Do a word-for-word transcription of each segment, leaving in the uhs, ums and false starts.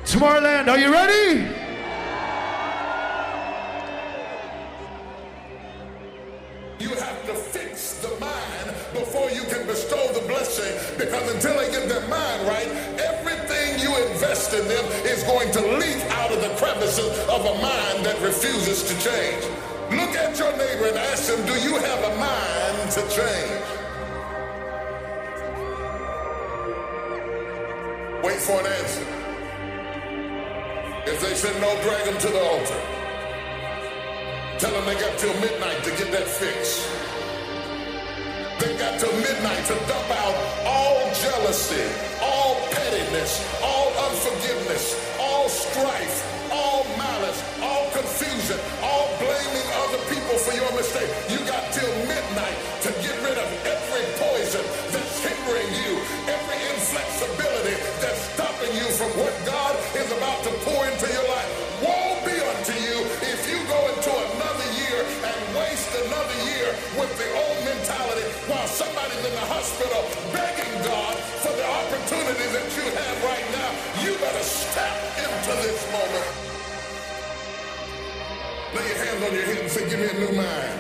Tomorrowland, are you ready? You have to fix the mind before you can bestow the blessing, because until they get their mind right, everything you invest in them is going to leak out of the crevices of a mind that refuses to change. Look at your neighbor and ask him, do you have a mind to change? Wait for an answer. If they say no, drag them to the altar. Tell them they got till midnight to get that fix. They got till midnight to dump out all jealousy, all pettiness, all unforgiveness, all strife, all malice, all confusion, all blaming other people for your mistake. You got till midnight to get rid of every poison that's hindering you, every inflexibility that's stopping you from what God is about to pour into your life. Woe be unto you if you go into another year and waste another year with the old mentality while somebody's in the hospital begging God for the opportunity that you have right now. You better step into this moment. Lay your hands on your head and say, give me a new mind.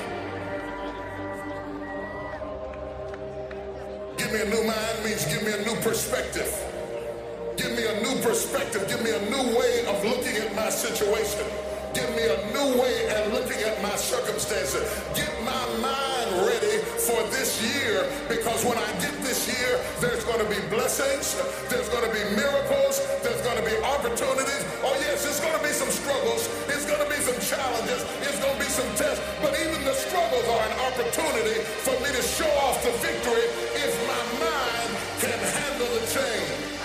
Give me a new mind means give me a new perspective. Give me a new perspective. Give me a new way of looking at my situation. Give me a new way at looking at my circumstances. Get my mind ready for this year, because when I get this year, there's going to be blessings, there's going to be miracles, there's going to be opportunities. Oh yes, there's going to be some struggles, there's going to be some challenges, there's going to be some tests, but even the struggles are an opportunity for me to show off the victory if my mind can handle the change.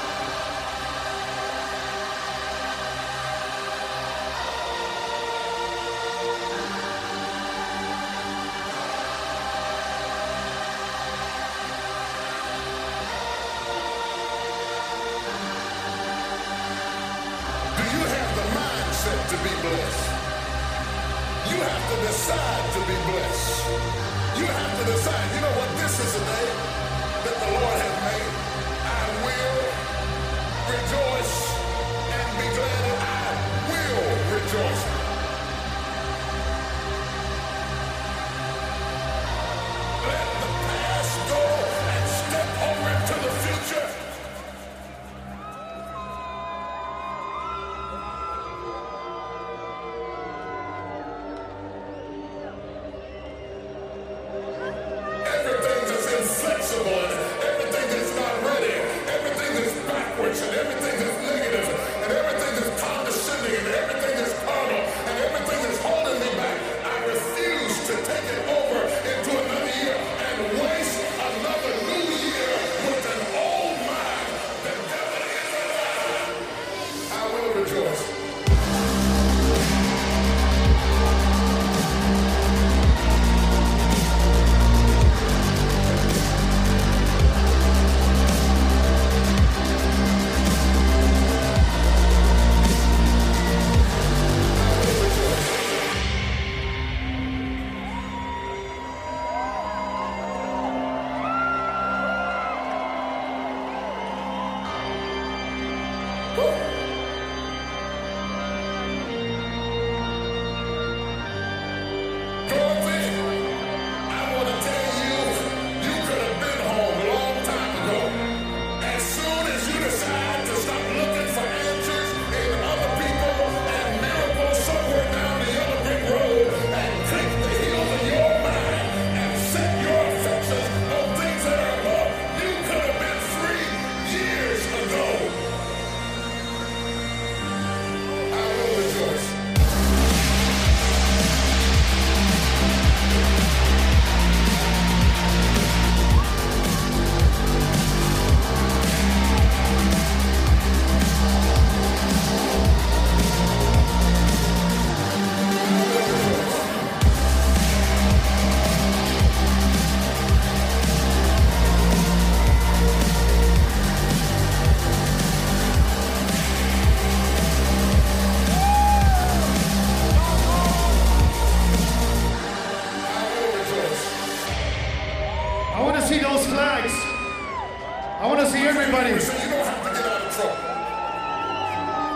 To be blessed. You have to decide to be blessed. You have to decide, you know what, this is a day that the Lord has made. I will rejoice and be glad, and I will rejoice. Let the past go and step over into the future.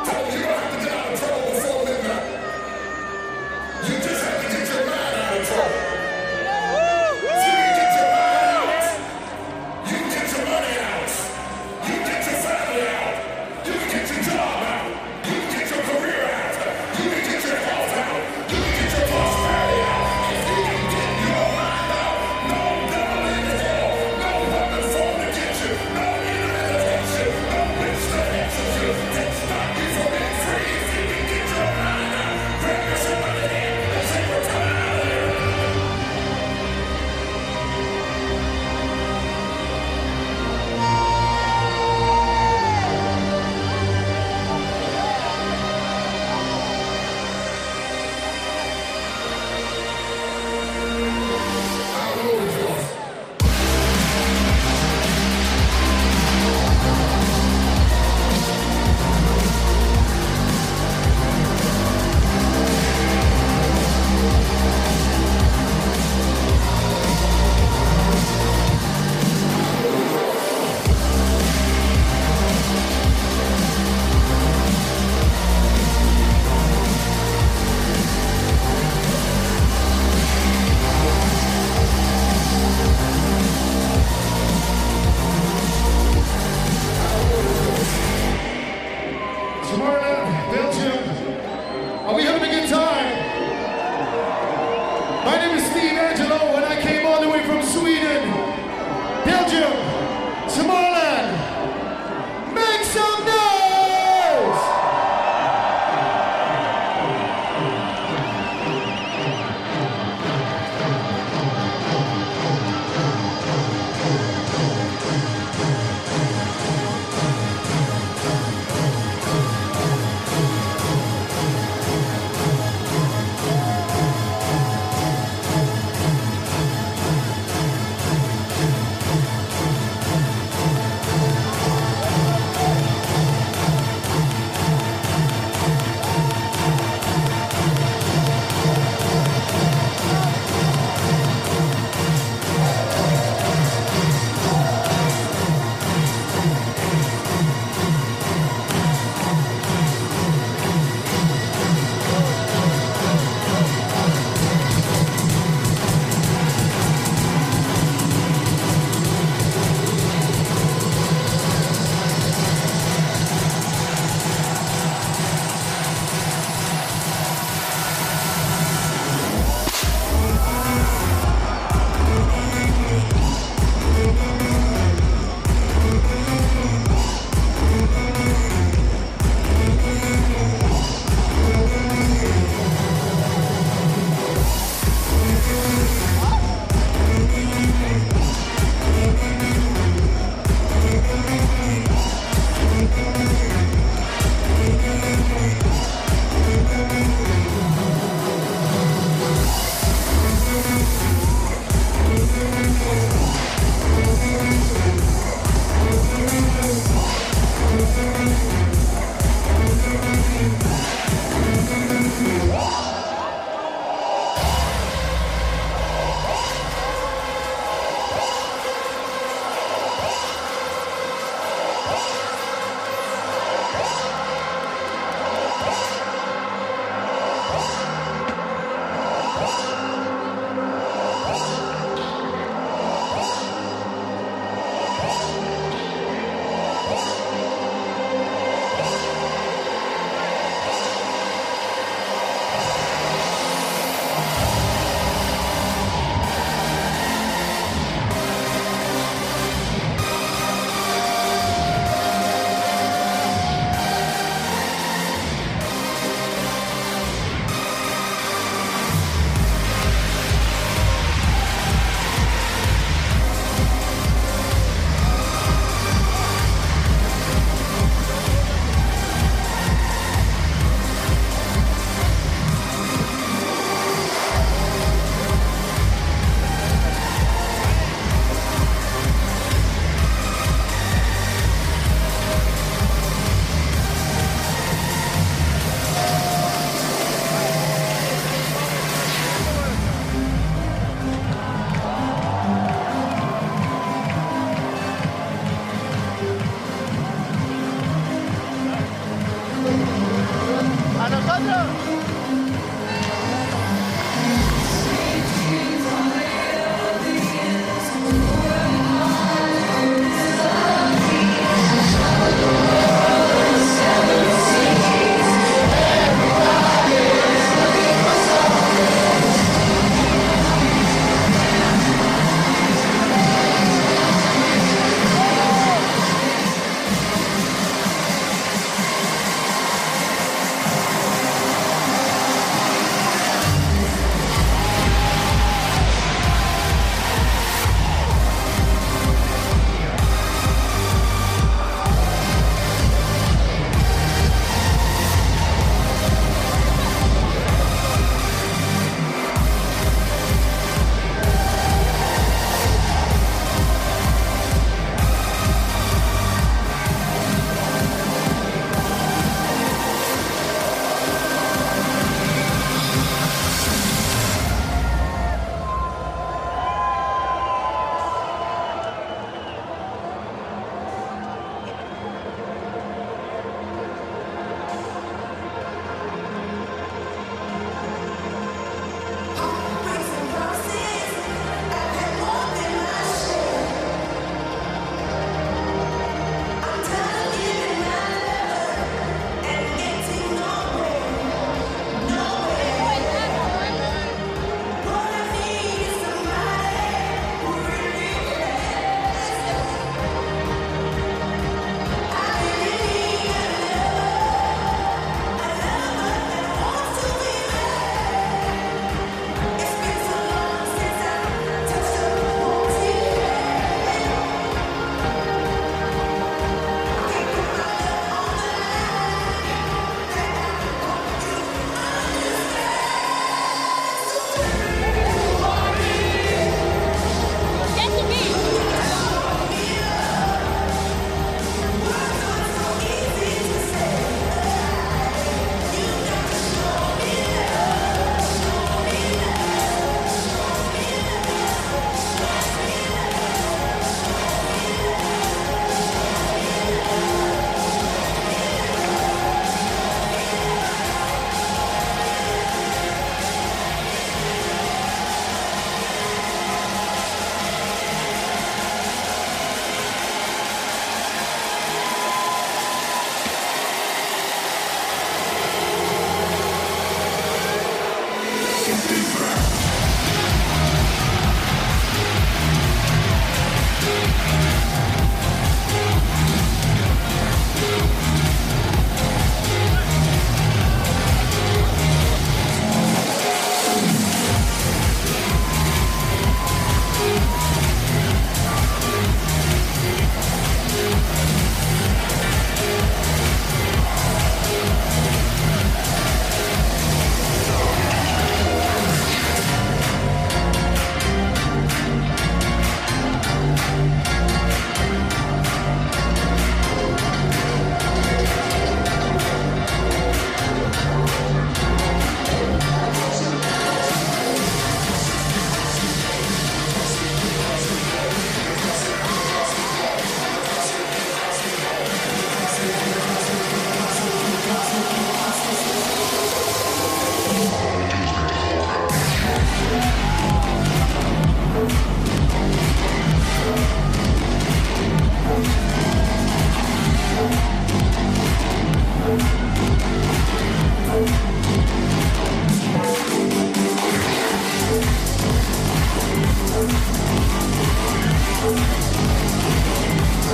Tell them you don't have to get out of trouble before midnight. You just have to get your mind out of trouble. So you can get your mind out. You can get your money out. You can get your family out. You can get your job out. You can get your career out. You can get your health out. You can get your prosperity out. If you can get your mind out, no devil in hell, no weapon formed against you, no enemy that hates you, no witch that hates you, can stop you from being free. If you can get your mind out, grab yourself by the hand and say, we're coming out of here. Tomorrowland, Belgium. Are we having a good time? My name is Steve Angelo, and I came all the way from Sweden. Belgium, Tomorrowland. Make some noise!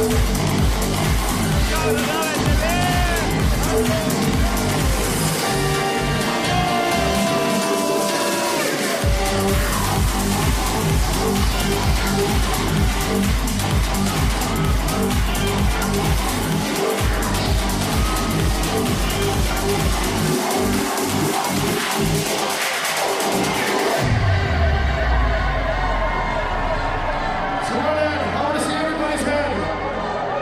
Tomorrowland, I want to see everybody's hand.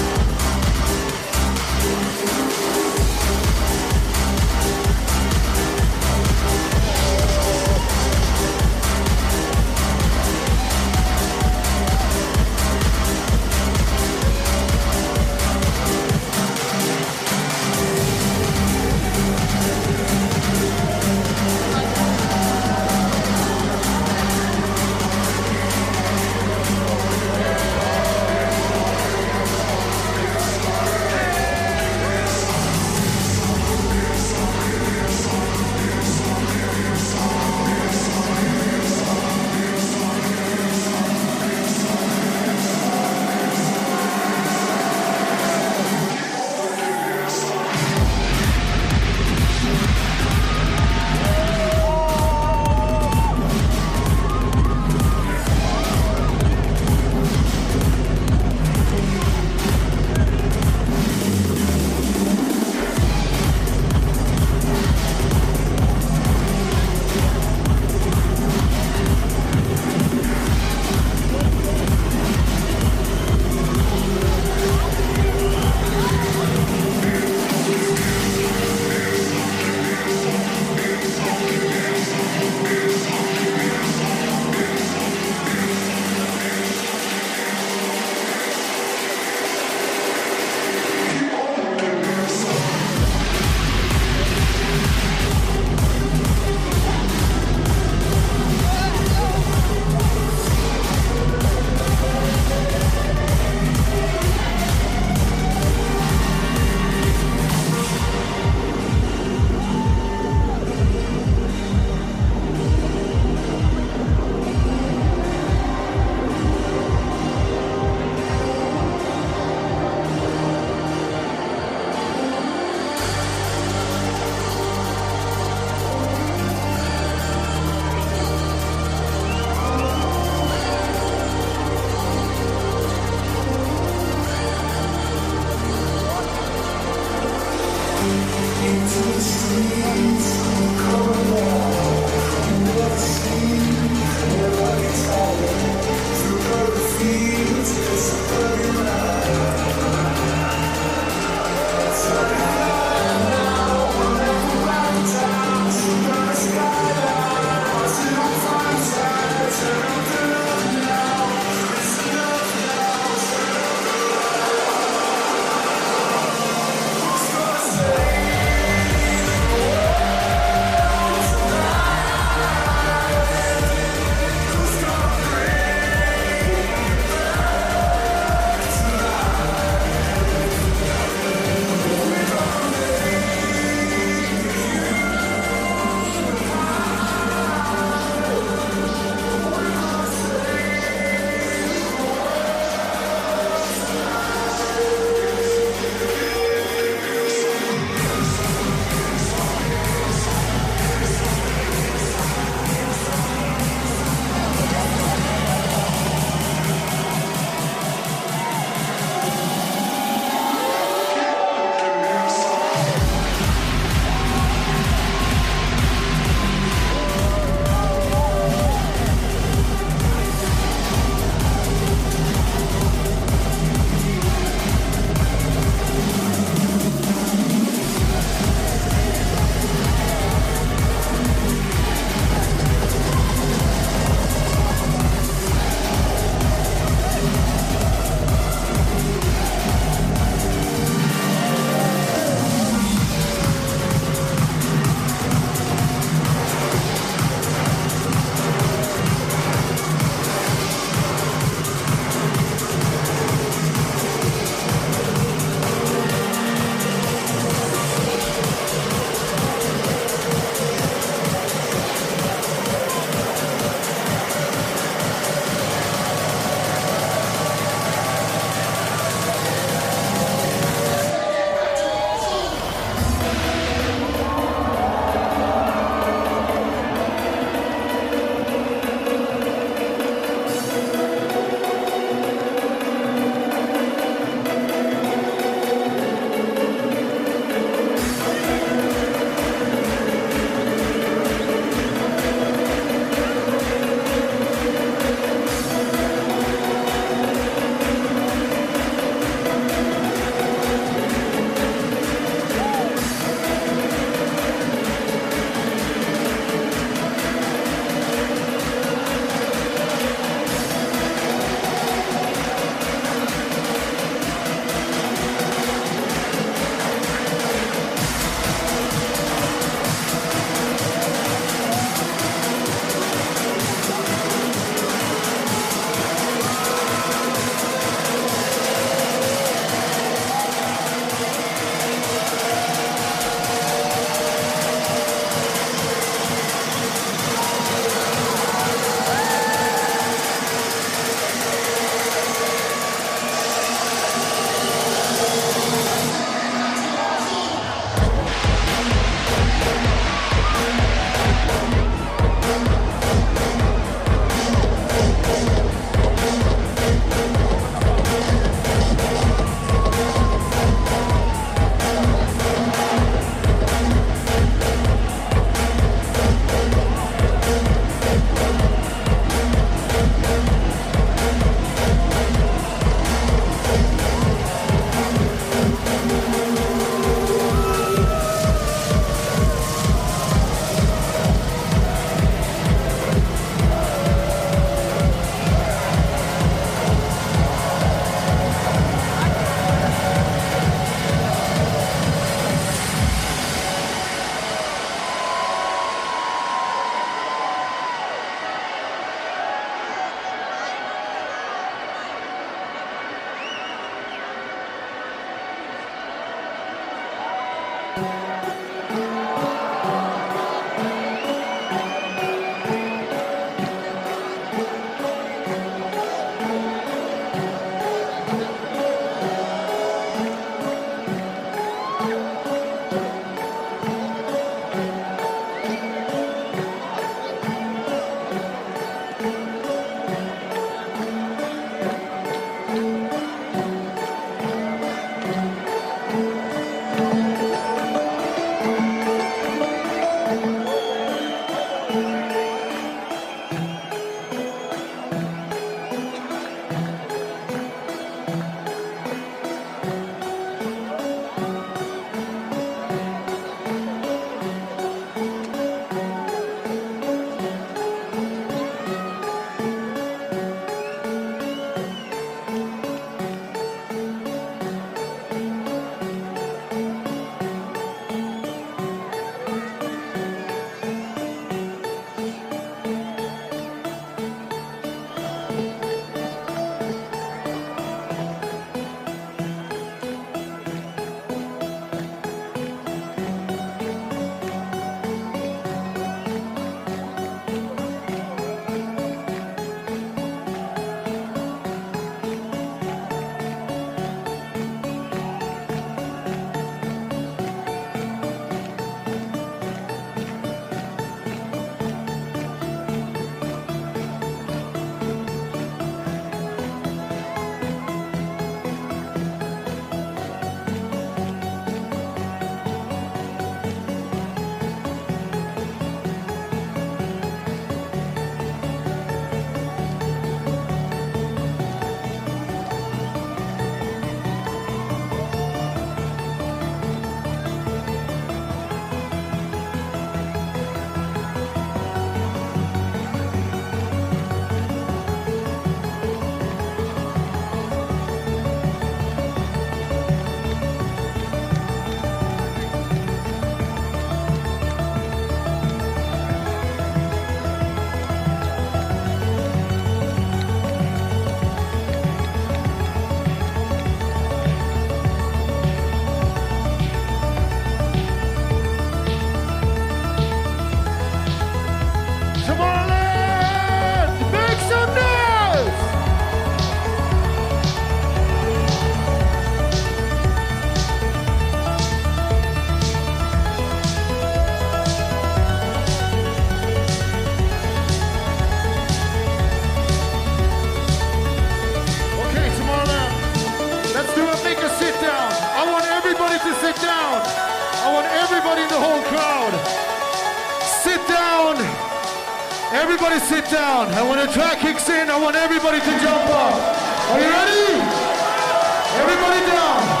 Everybody sit down. And when the track kicks in, I want everybody to jump up. Are you ready? Everybody down.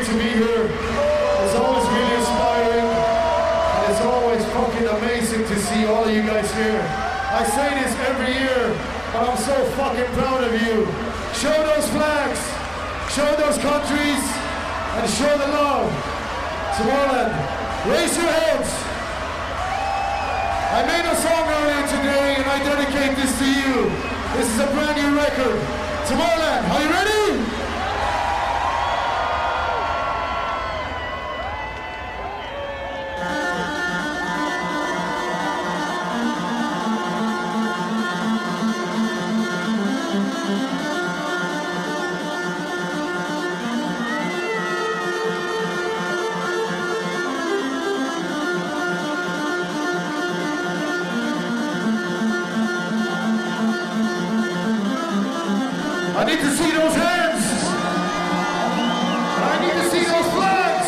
to be here. It's always really inspiring. And it's always fucking amazing to see all of you guys here. I say this every year, but I'm so fucking proud of you. Show those flags, show those countries, and show the love. Tomorrowland, raise your hands. I made a song earlier today, and I dedicate this to you. This is a brand new record. Tomorrowland, are you ready? I need to see those hands. I need to see those flags.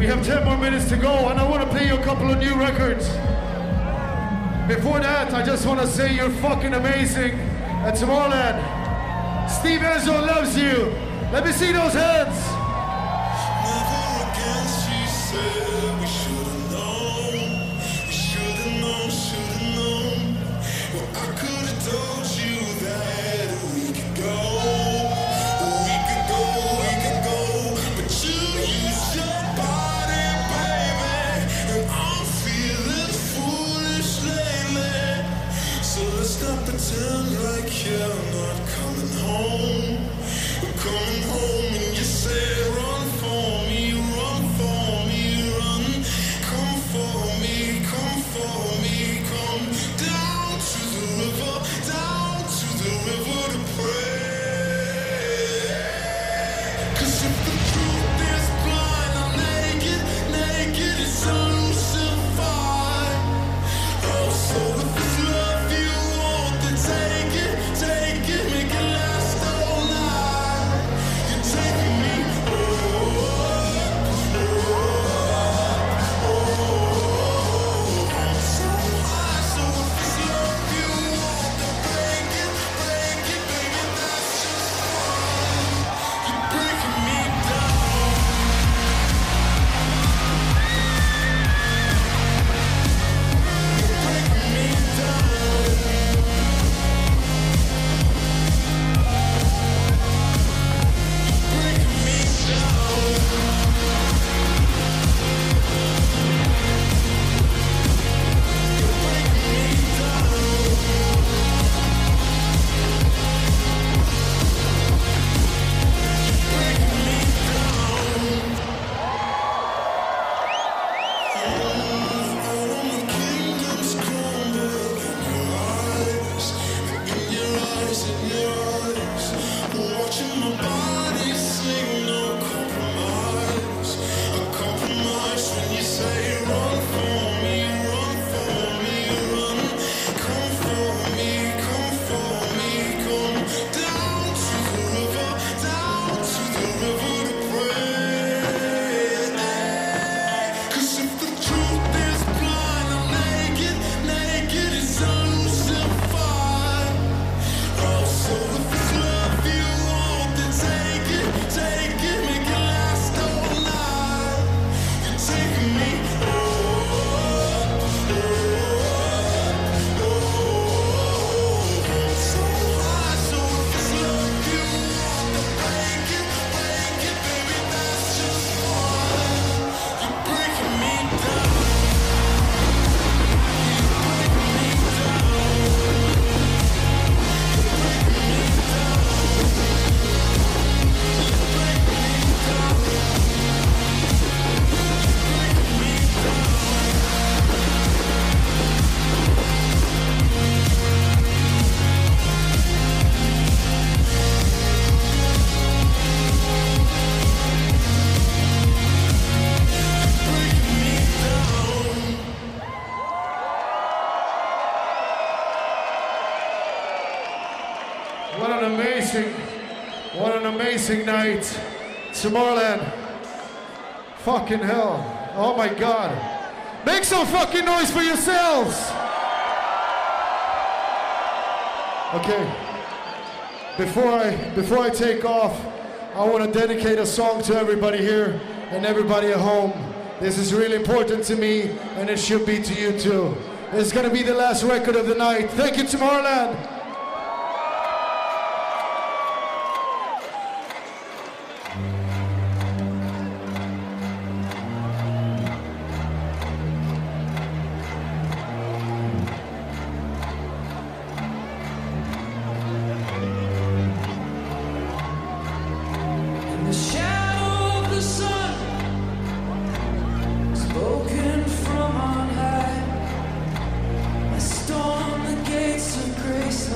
We have ten more minutes to go, and I want to play you a couple of new records. Before that, I just want to say you're fucking amazing at Tomorrowland. Steve Enzo loves you. Let me see those hands. Never again, she said. We should've known. We should've known, should've known. Well, I could've told you that we could go. We could go, we could go. But you used your body, baby. And I'm feeling foolish lately. So let's not pretend like you're not coming home. We're coming home and you say run for me, run for me, run. Come for me, come for me, come down to the river, down to the river to pray. 'Cause if the truth is blind, I'm naked, naked, it's elusive fire. Oh, so if it's love you want, then take it, take it, make it last all night. You're taking me, oh, oh, oh, I'm so high. So if it's love you want, then break it, break it, baby, that's just fine. You're breaking me down. You're breaking me down. Breaking me down. You're breaking me down. Breaking me down. All my kingdoms crumble in your eyes, in your eyes, in your eyes. Watching my body sing, no compromise. A compromise when you say run for me, run for me, run. Come for me, come for me, come down to the river, down to the river to pray. 'Cause if the truth is blind, I'm naked, naked, it's elusive fire. Oh, so if it's love you want, then take it, take it, make it last all night. You're taking me, oh, oh, oh, I'm so high. So if it's love you want, then break it, break it, baby, that's just fine. You're breaking me down. What an amazing, what an amazing night. Tomorrowland. Fucking hell. Oh my God. Make some fucking noise for yourselves. Okay. Before I before I take off, I want to dedicate a song to everybody here and everybody at home. This is really important to me, and it should be to you too. It's gonna be the last record of the night. Thank you, Tomorrowland. In the shadow of the sun, spoken from on high, I storm the gates of grace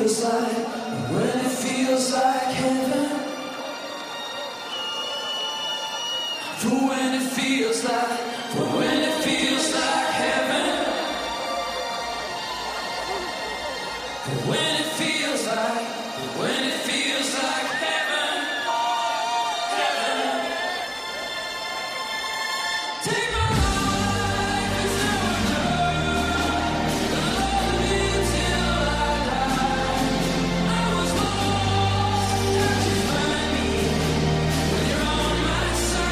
feels like, when it feels like heaven. For when it feels like, for when it feels like heaven. For when it feels like, for when it feels like heaven. Heaven. Take my life as though I died. Love me till I die. I was lost, how'd you find me when you're on my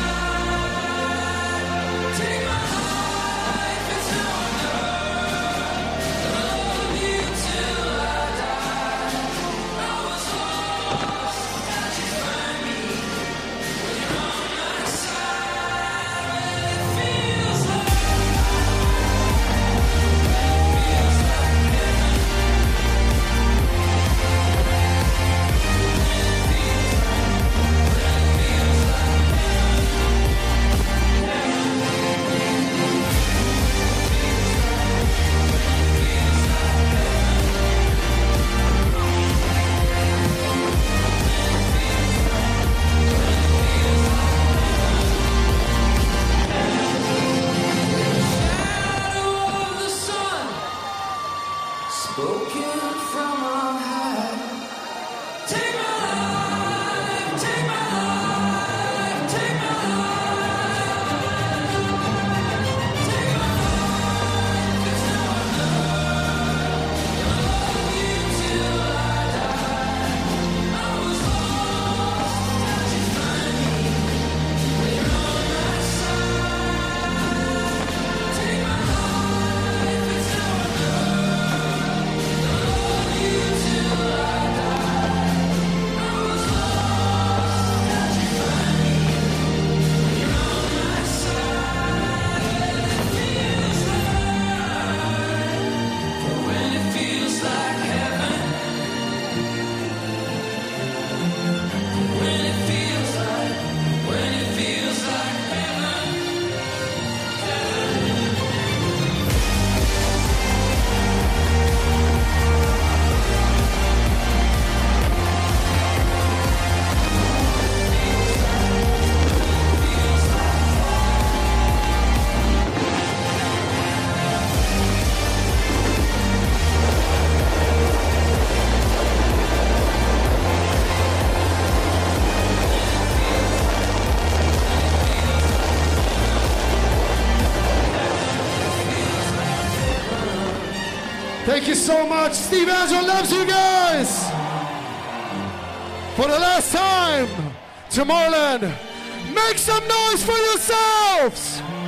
side? Take my life as though I died. Love you till I die. I was lost, how'd you find me when you're on my side? It feels like, feels like heaven. Shadow of the sun, spoken from on high. Take my life, take my life, take my life. Take my life, it's now or none. Love you till I die. I was lost, how'd you find me when you're on my side? Take my life, it's now or none. Love you till I die. I was lost, how'd you find me when you're on my side? It feels like, for when it feels like heaven. When it feels like, when it feels like heaven. Thank you so much. Steve Angelo loves you guys. For the last time, Tomorrowland, make some noise for yourselves.